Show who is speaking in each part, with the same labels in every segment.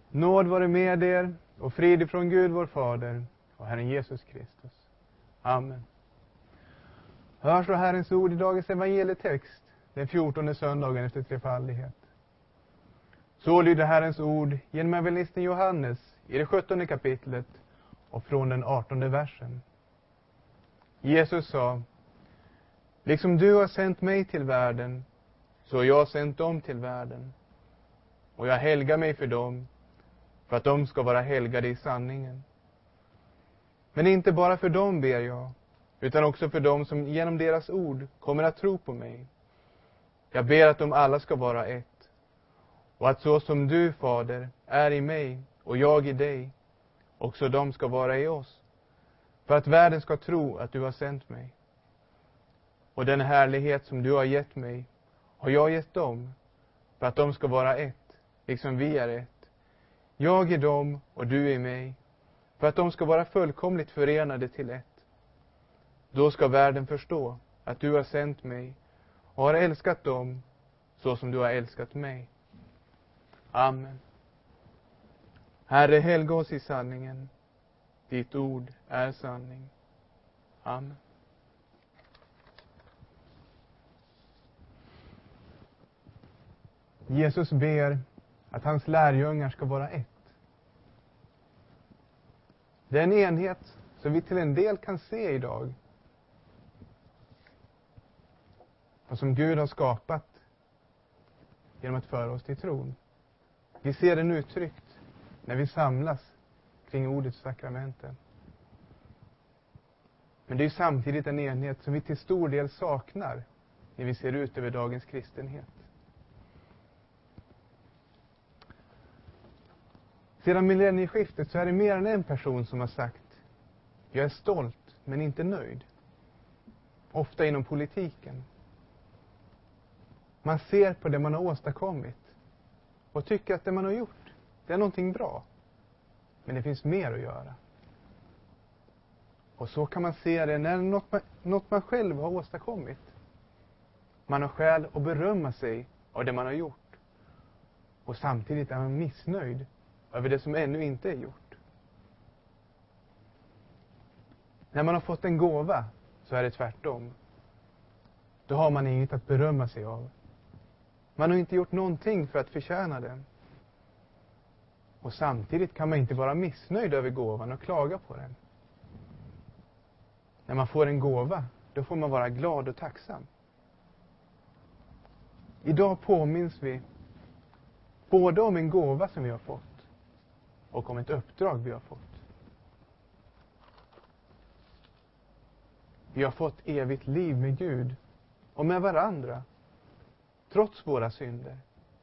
Speaker 1: Nåd vare med er och frid ifrån Gud vår Fader och Herren Jesus Kristus. Amen. Hör så Herrens ord i dagens evangelietext, den 14:e söndagen efter trefaldighet. Så lyder Herrens ord genom evangelisten Johannes i det 17:e kapitlet och från den 18:e versen. Jesus sa: liksom du har sänt mig till världen, så har jag sänt dem till världen. Och jag helgar mig för dem, för att de ska vara helgade i sanningen. Men inte bara för dem ber jag, utan också för dem som genom deras ord kommer att tro på mig. Jag ber att de alla ska vara ett, och att så som du, Fader, är i mig och jag i dig, också de ska vara i oss, för att världen ska tro att du har sänt mig. Och den härlighet som du har gett mig har jag gett dem, för att de ska vara ett, liksom vi är ett. Jag i dem och du i mig, för att de ska vara fullkomligt förenade till ett. Då ska världen förstå att du har sänt mig och har älskat dem så som du har älskat mig. Amen. Herre, helga oss i sanningen. Ditt ord är sanning. Amen. Jesus ber att hans lärjungar ska vara ett. Det är en enhet som vi till en del kan se idag, och som Gud har skapat genom att föra oss till tron. Vi ser den uttryckt när vi samlas kring ordets sakramenten. Men det är samtidigt en enhet som vi till stor del saknar när vi ser ut över dagens kristenhet. Sedan millennieskiftet så är det mer än en person som har sagt: jag är stolt men inte nöjd. Ofta inom politiken. Man ser på det man har åstadkommit och tycker att det man har gjort, det är någonting bra. Men det finns mer att göra. Och så kan man se det när något man själv har åstadkommit. Man har skäl att berömma sig av det man har gjort. Och samtidigt är man missnöjd över det som ännu inte är gjort. När man har fått en gåva så är det tvärtom. Då har man inget att berömma sig av. Man har inte gjort någonting för att förtjäna den. Och samtidigt kan man inte vara missnöjd över gåvan och klaga på den. När man får en gåva, då får man vara glad och tacksam. Idag påminns vi både om en gåva som vi har fått och om ett uppdrag vi har fått. Vi har fått evigt liv med Gud och med varandra, trots våra synder.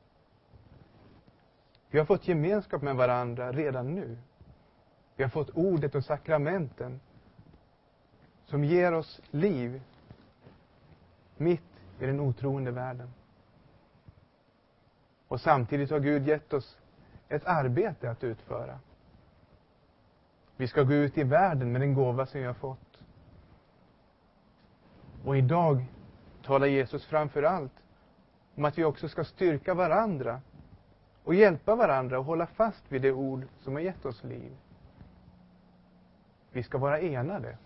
Speaker 1: Vi har fått gemenskap med varandra redan nu. Vi har fått ordet och sakramenten som ger oss liv mitt i den otroende världen. Och samtidigt har Gud gett oss ett arbete att utföra. Vi ska gå ut i världen med den gåva som vi har fått. Och idag talar Jesus framför allt om att vi också ska styrka varandra och hjälpa varandra och hålla fast vid det ord som har gett oss liv. Vi ska vara enade.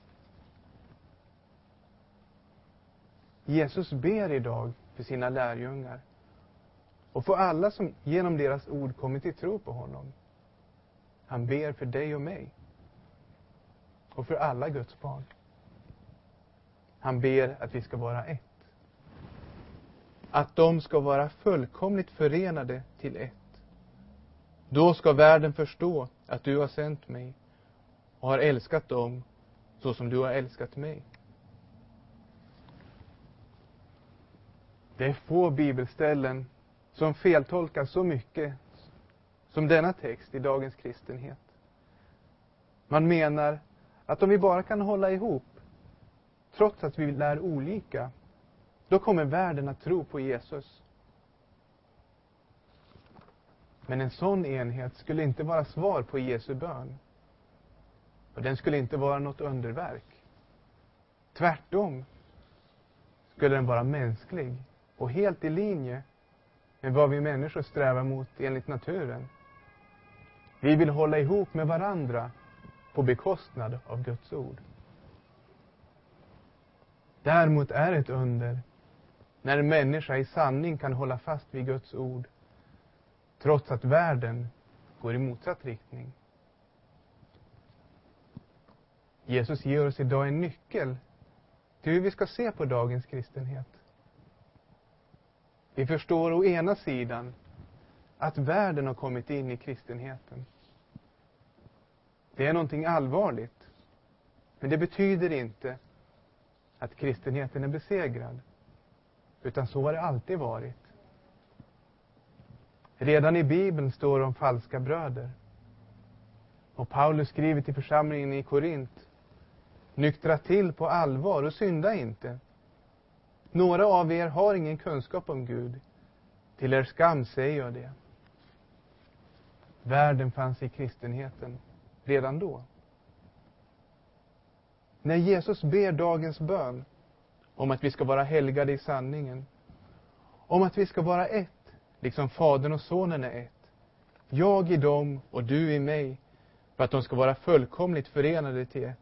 Speaker 1: Jesus ber idag för sina lärjungar och för alla som genom deras ord kommit till tro på honom. Han ber för dig och mig och för alla Guds barn. Han ber att vi ska vara ett. Att de ska vara fullkomligt förenade till ett. Då ska världen förstå att du har sänt mig och har älskat dem så som du har älskat mig. Det är få bibelställen som feltolkar så mycket som denna text i dagens kristenhet. Man menar att om vi bara kan hålla ihop, trots att vi lär olika, då kommer världen att tro på Jesus. Men en sån enhet skulle inte vara svar på Jesu bön. Och den skulle inte vara något underverk. Tvärtom skulle den vara mänsklig och helt i linje med vad vi människor strävar mot enligt naturen. Vi vill hålla ihop med varandra på bekostnad av Guds ord. Däremot är det ett under när en människa i sanning kan hålla fast vid Guds ord, trots att världen går i motsatt riktning. Jesus ger oss idag en nyckel till hur vi ska se på dagens kristenhet. Vi förstår å ena sidan att världen har kommit in i kristenheten. Det är någonting allvarligt, men det betyder inte att kristenheten är besegrad, utan så har det alltid varit. Redan i Bibeln står det om falska bröder. Och Paulus skriver till församlingen i Korint: nyktra till på allvar och synda inte. Några av er har ingen kunskap om Gud. Till er skam säger jag det. Världen fanns i kristenheten redan då. När Jesus ber dagens bön om att vi ska vara helgade i sanningen, om att vi ska vara ett, liksom Fadern och Sonen är ett, jag i dem och du i mig, för att de ska vara fullkomligt förenade till ett,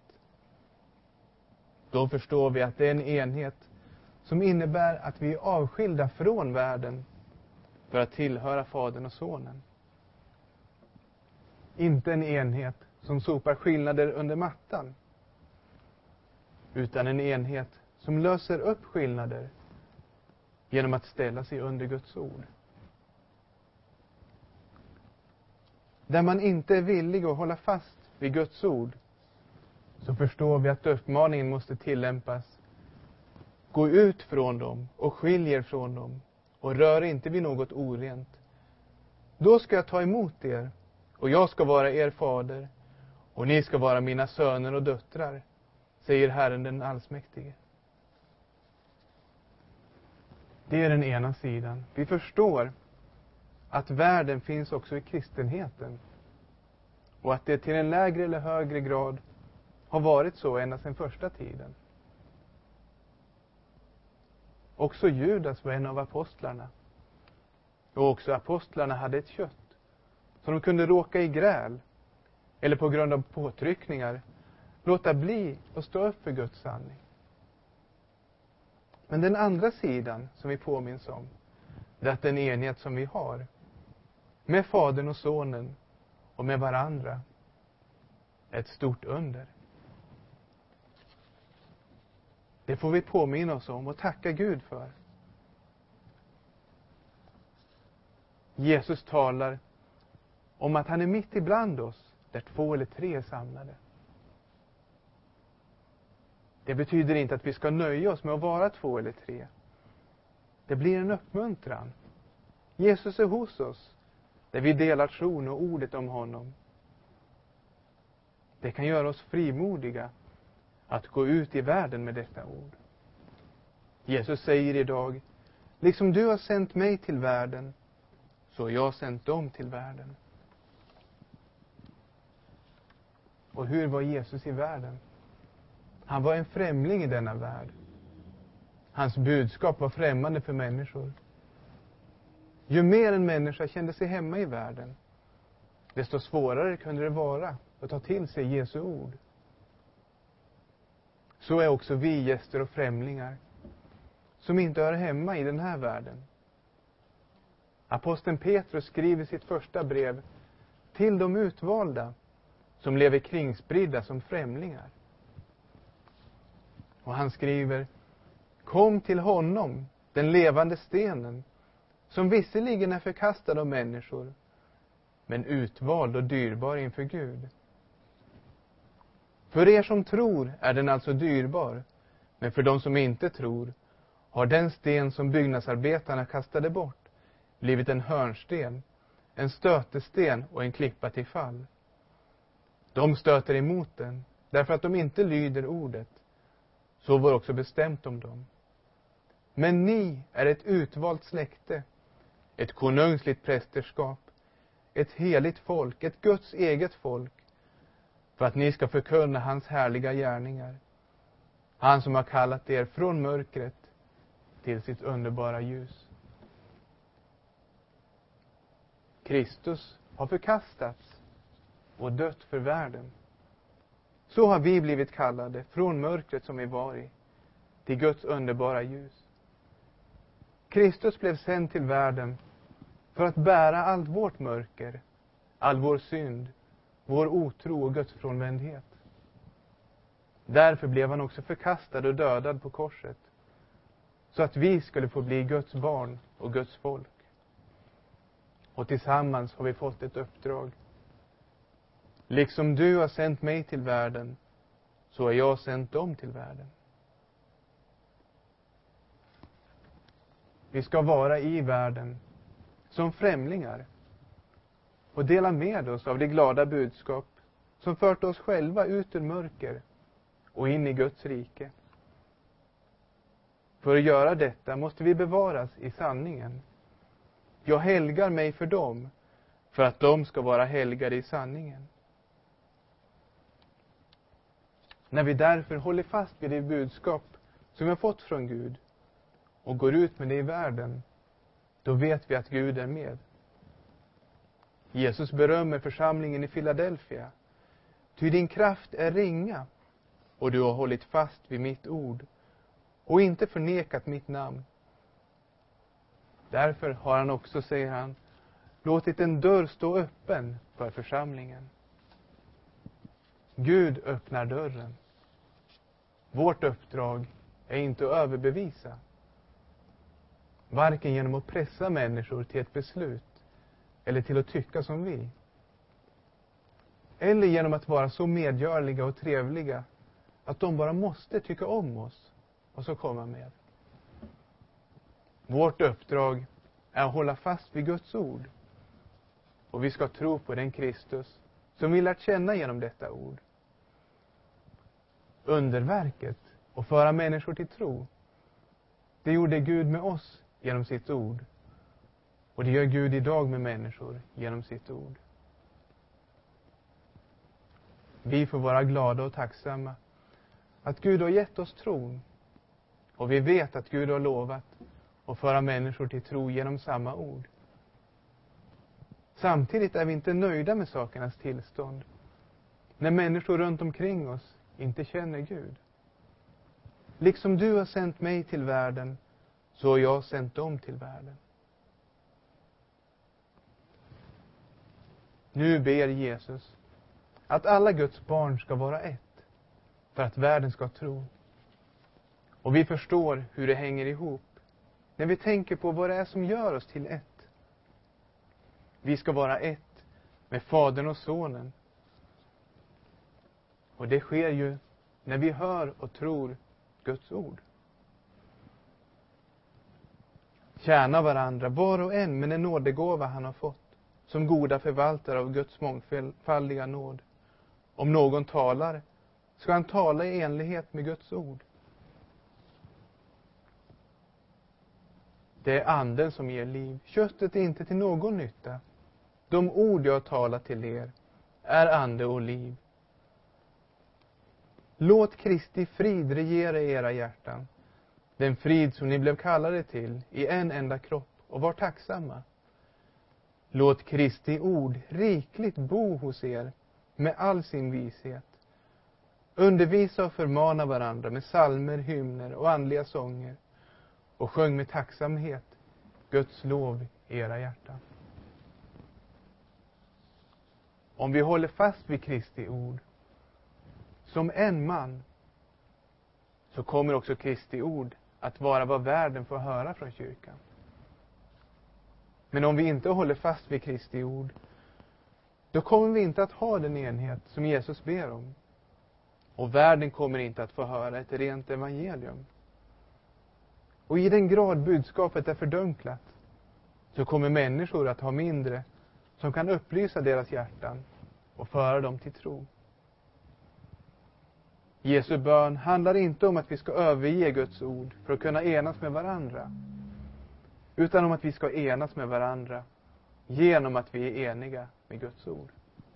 Speaker 1: då förstår vi att det är en enhet som innebär att vi är avskilda från världen för att tillhöra Fadern och Sonen. Inte en enhet som sopar skillnader under mattan, utan en enhet som löser upp skillnader genom att ställa sig under Guds ord. Där man inte är villig att hålla fast vid Guds ord, så förstår vi att uppmaningen måste tillämpas: gå ut från dem och skiljer från dem och rör inte vid något orent. Då ska jag ta emot er och jag ska vara er fader och ni ska vara mina söner och döttrar, säger Herren den allsmäktige. Det är den ena sidan. Vi förstår att världen finns också i kristenheten, och att det till en lägre eller högre grad har varit så ända sedan första tiden. Också Judas var en av apostlarna. Och också apostlarna hade ett kött, så de kunde råka i gräl, eller på grund av påtryckningar låta bli att stå upp för Guds sanning. Men den andra sidan som vi påminns om, det är att den enhet som vi har med Fadern och Sonen och med varandra är ett stort under. Det får vi påminna oss om och tacka Gud för. Jesus talar om att han är mitt ibland oss, där 2 eller 3 är samlade. Det betyder inte att vi ska nöja oss med att vara 2 eller 3. Det blir en uppmuntran. Jesus är hos oss, där vi delar tron och ordet om honom. Det kan göra oss frimodiga att gå ut i världen med detta ord. Jesus säger idag: liksom du har sänt mig till världen, så har jag sänt dem till världen. Och hur var Jesus i världen? Han var en främling i denna värld. Hans budskap var främmande för människor. Ju mer en människa kände sig hemma i världen, desto svårare kunde det vara att ta till sig Jesu ord. Så är också vi gäster och främlingar som inte hör hemma i den här världen. Aposteln Petrus skriver sitt första brev till de utvalda som lever kringspridda som främlingar. Och han skriver: kom till honom, den levande stenen, som visserligen är förkastad av människor, men utvald och dyrbar inför Gud. För er som tror är den alltså dyrbar, men för de som inte tror har den sten som byggnadsarbetarna kastade bort blivit en hörnsten, en stötesten och en klippa till fall. De stöter emot den, därför att de inte lyder ordet. Så var också bestämt om dem. Men ni är ett utvalt släkte, ett konungsligt prästerskap, ett heligt folk, ett Guds eget folk, för att ni ska förkunna hans härliga gärningar. Han som har kallat er från mörkret till sitt underbara ljus. Kristus har förkastats och dött för världen. Så har vi blivit kallade från mörkret som vi var i till Guds underbara ljus. Kristus blev sänd till världen för att bära allt vårt mörker, all vår synd, vår otro och gudsfrånvändhet. Därför blev han också förkastad och dödad på korset, så att vi skulle få bli Guds barn och Guds folk. Och tillsammans har vi fått ett uppdrag. Liksom du har sänt mig till världen, så har jag sänt dem till världen. Vi ska vara i världen som främlingar och dela med oss av det glada budskap som fört oss själva ut ur mörker och in i Guds rike. För att göra detta måste vi bevaras i sanningen. Jag helgar mig för dem, för att de ska vara helgade i sanningen. När vi därför håller fast vid det budskap som vi har fått från Gud och går ut med det i världen, då vet vi att Gud är med. Jesus berömmer församlingen i Philadelphia. Ty din kraft är ringa, och du har hållit fast vid mitt ord och inte förnekat mitt namn. Därför har han också, säger han, låtit en dörr stå öppen för församlingen. Gud öppnar dörren. Vårt uppdrag är inte att överbevisa, varken genom att pressa människor till ett beslut eller till att tycka som vi, eller genom att vara så medgörliga och trevliga att de bara måste tycka om oss och så komma med. Vårt uppdrag är att hålla fast vid Guds ord, och vi ska tro på den Kristus som vi lärt känna genom detta ord. Underverket och föra människor till tro, det gjorde Gud med oss genom sitt ord, och det gör Gud idag med människor genom sitt ord. Vi får vara glada och tacksamma att Gud har gett oss tron, och vi vet att Gud har lovat att föra människor till tro genom samma ord. Samtidigt är vi inte nöjda med sakernas tillstånd, när människor runt omkring oss inte känner Gud. Liksom du har sänt mig till världen, så har jag sänt dem till världen. Nu ber Jesus att alla Guds barn ska vara ett, för att världen ska tro. Och vi förstår hur det hänger ihop när vi tänker på vad det är som gör oss till ett. Vi ska vara ett med Fadern och Sonen. Och det sker ju när vi hör och tror Guds ord. Tjäna varandra, var och en med den nådegåva han har fått, som goda förvaltare av Guds mångfaldiga nåd. Om någon talar, ska han tala i enlighet med Guds ord. Det är anden som ger liv, köttet är inte till någon nytta. De ord jag talar till er är ande och liv. Låt Kristi frid regera i era hjärtan, den frid som ni blev kallade till i en enda kropp, och var tacksamma. Låt Kristi ord rikligt bo hos er med all sin vishet. Undervisa och förmana varandra med psalmer, hymner och andliga sånger, och sjung med tacksamhet Guds lov i era hjärtan. Om vi håller fast vid Kristi ord som en man, så kommer också Kristi ord att vara vad världen får höra från kyrkan. Men om vi inte håller fast vid Kristi ord, då kommer vi inte att ha den enhet som Jesus ber om. Och världen kommer inte att få höra ett rent evangelium. Och i den grad budskapet är fördunklat, så kommer människor att ha mindre som kan upplysa deras hjärtan och föra dem till tro. Jesu bön handlar inte om att vi ska överge Guds ord för att kunna enas med varandra, utan om att vi ska enas med varandra genom att vi är eniga med Guds ord.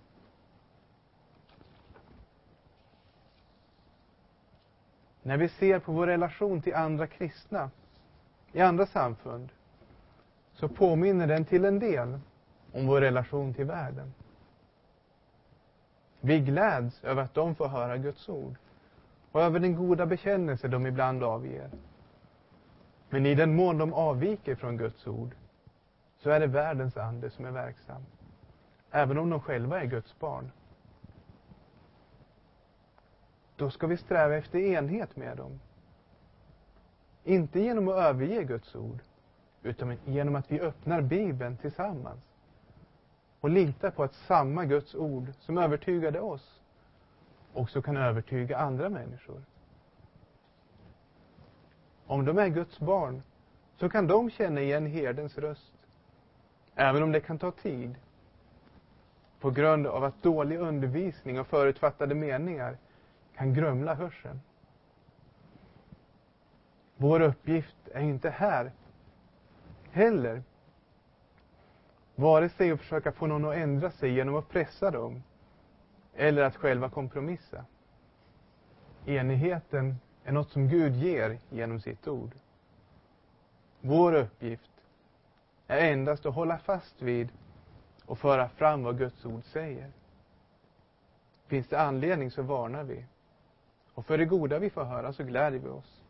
Speaker 1: När vi ser på vår relation till andra kristna i andra samfund, så påminner den till en del om vår relation till världen. Vi gläds över att de får höra Guds ord och över den goda bekännelse de ibland avger. Men i den mån de avviker från Guds ord så är det världens ande som är verksam, även om de själva är Guds barn. Då ska vi sträva efter enhet med dem. Inte genom att överge Guds ord, utan genom att vi öppnar Bibeln tillsammans och litar på att samma Guds ord som övertygade oss också kan övertyga andra människor. Om de är Guds barn så kan de känna igen herdens röst, även om det kan ta tid, på grund av att dålig undervisning och förutfattade meningar kan grumla hörseln. Vår uppgift är inte här heller vare sig att försöka få någon att ändra sig genom att pressa dem eller att själva kompromissa. Enigheten är något som Gud ger genom sitt ord. Vår uppgift är endast att hålla fast vid och föra fram vad Guds ord säger. Finns det anledning så varnar vi. Och för det goda vi får höra så gläder vi oss.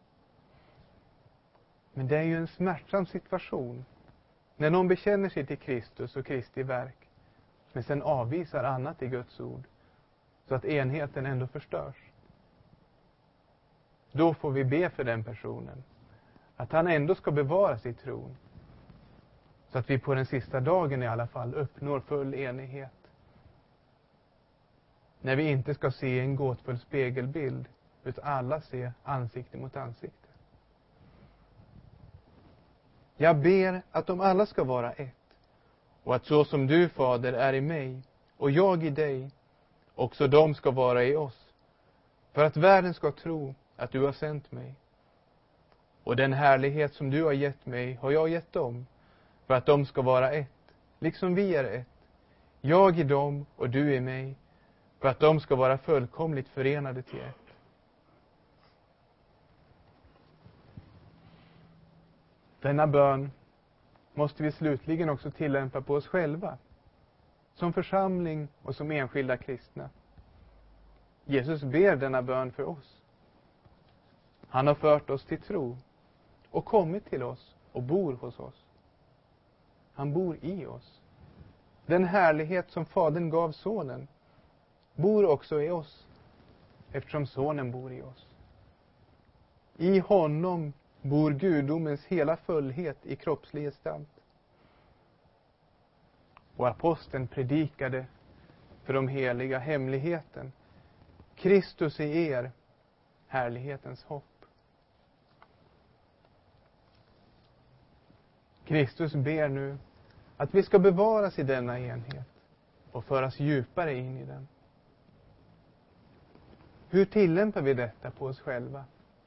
Speaker 1: Men det är ju en smärtsam situation när någon bekänner sig till Kristus och Kristi verk, men sen avvisar annat i Guds ord, så att enheten ändå förstörs. Då får vi be för den personen, att han ändå ska bevara sin tron, så att vi på den sista dagen i alla fall uppnår full enighet. När vi inte ska se en gåtfull spegelbild, utan alla se ansikte mot ansikte. Jag ber att de alla ska vara ett, och att så som du, Fader, är i mig och jag i dig, också de ska vara i oss, för att världen ska tro att du har sänt mig. Och den härlighet som du har gett mig har jag gett dem, för att de ska vara ett, liksom vi är ett, jag i dem och du i mig, för att de ska vara fullkomligt förenade till ett. Denna bön måste vi slutligen också tillämpa på oss själva, som församling och som enskilda kristna. Jesus ber denna bön för oss. Han har fört oss till tro och kommit till oss och bor hos oss. Han bor i oss. Den härlighet som Fadern gav sonen bor också i oss, eftersom sonen bor i oss. I honom bor gudomens hela fullhet i kroppslig gestalt. Och aposteln predikade för de heliga hemligheten: Kristus i er, härlighetens hopp. Kristus ber nu att vi ska bevaras i denna enhet och föras djupare in i den. Hur tillämpar vi detta på oss själva?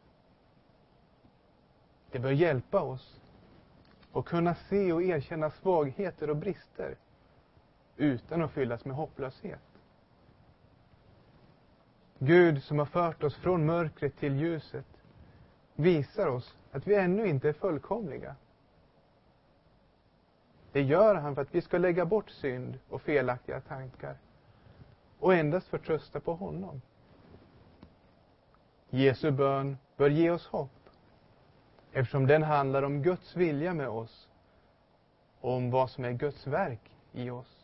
Speaker 1: Det bör hjälpa oss att kunna se och erkänna svagheter och brister utan att fyllas med hopplöshet. Gud, som har fört oss från mörkret till ljuset, visar oss att vi ännu inte är fullkomliga. Det gör han för att vi ska lägga bort synd och felaktiga tankar och endast förtrösta på honom. Jesu bön bör ge oss hopp, eftersom den handlar om Guds vilja med oss och om vad som är Guds verk i oss.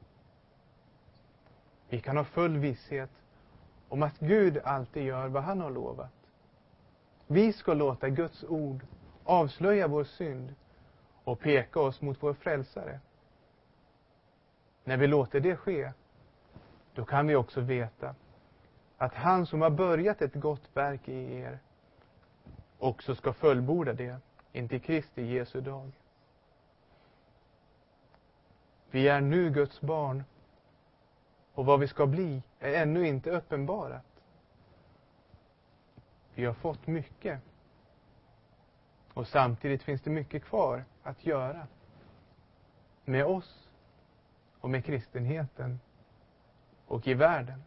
Speaker 1: Vi kan ha full visshet om att Gud alltid gör vad han har lovat. Vi ska låta Guds ord avslöja vår synd och peka oss mot vår frälsare. När vi låter det ske, då kan vi också veta att han som har börjat ett gott verk i er också ska fullborda det intill Kristi Jesu dag. Vi är nu Guds barn, och vad vi ska bli är ännu inte uppenbarat. Vi har fått mycket, och samtidigt finns det mycket kvar att göra med oss och med kristenheten och i världen.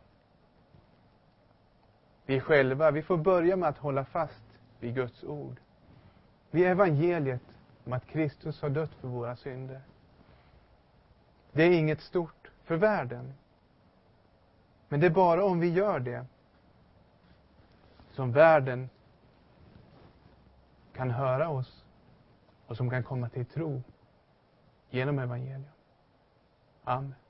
Speaker 1: Vi själva, vi får börja med att hålla fast vid Guds ord. Vid evangeliet om att Kristus har dött för våra synder. Det är inget stort för världen. Men det är bara om vi gör det som världen kan höra oss och som kan komma till tro genom evangelium. Amen.